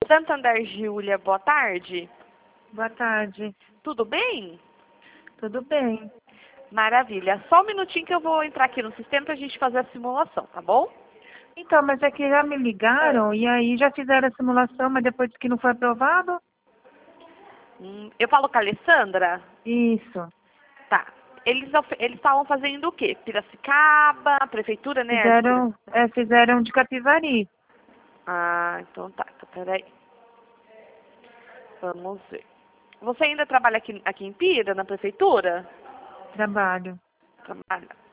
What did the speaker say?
Santander, Júlia, boa tarde. Boa tarde. Tudo bem? Tudo bem. Maravilha. Só um minutinho que eu vou entrar aqui no sistema para a gente fazer a simulação, tá bom? Então, mas é que já me ligaram e aí já fizeram a simulação, mas depois que não foi aprovado? Eu falo com a Alessandra? Isso. Tá. Eles estavam fazendo o quê? Piracicaba, a prefeitura, né? Fizeram de Capivari. Ah, então tá. Então, peraí. Vamos ver. Você ainda trabalha aqui em Pira, na prefeitura? Trabalho. Trabalha.